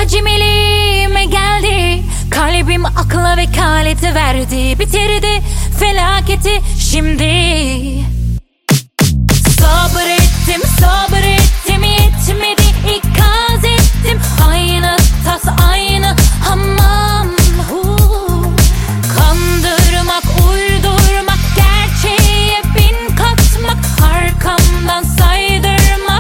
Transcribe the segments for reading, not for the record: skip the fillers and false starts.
Acemiliğime geldi, kalbim akla vekaleti verdi, bitirdi felaketi şimdi. Sabrettim sabrettim yetmedi, ikaz ettim. Aynı tas aynı hamam. Kandırmak uydurmak, gerçeğe bin katmak, arkamdan saydırmak.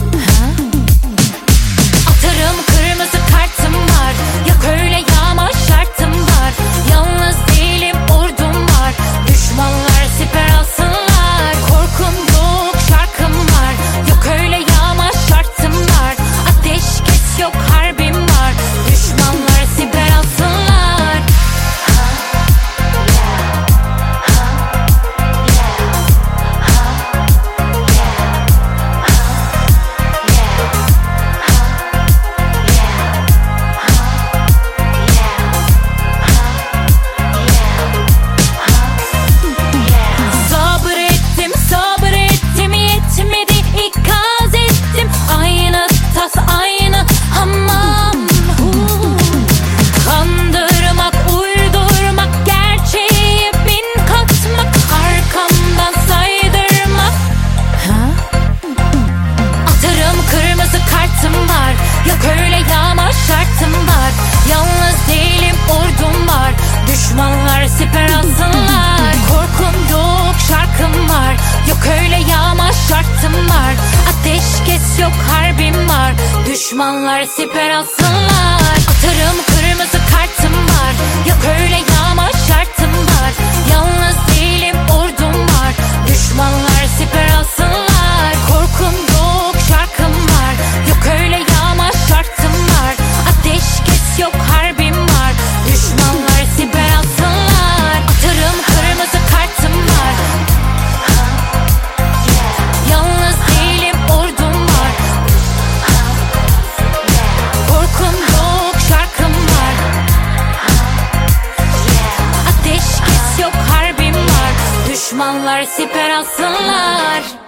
Atarım kırmızı kartım var, yok öyle yağma şartım var. Yalnız değilim ordum var, düşmanlar siper alsınlar. Korkum yok şarkım var, yok öyle yağma şartım var. Ateşkes yok harbim var, düşmanlar siper alsınlar. Sabrettim sabrettim yetmedi, ikaz ettim. Aynı tas aynı hamam. Kandırmak uydurmak, gerçeğe bin katmak, arkamdan saydırmak. Atarım kırmızı kartım var, yok öyle yağma şartım var. Yalnız değilim ordum var, düşmanlar siper alsınlar. Korkum yok şarkım var, yok öyle yağma şartım var. Ateşkes yok harbim var, düşmanlar siper alsınlar. Atarım kırmızı kartım var, yok öyle yağma şartım var. Yalnız değilim ordum var, düşmanlar siper alsınlar. Korkum yok şarkım var, yok öyle yağma şartım var. Ateşkes yok harbim var, düşmanlar siper alsınlar. Atarım kırmızı kartım var, yalnız değilim ordum var. Korkum yok şarkım var, ateşkes yok harbim var, düşmanlar siper alsınlar.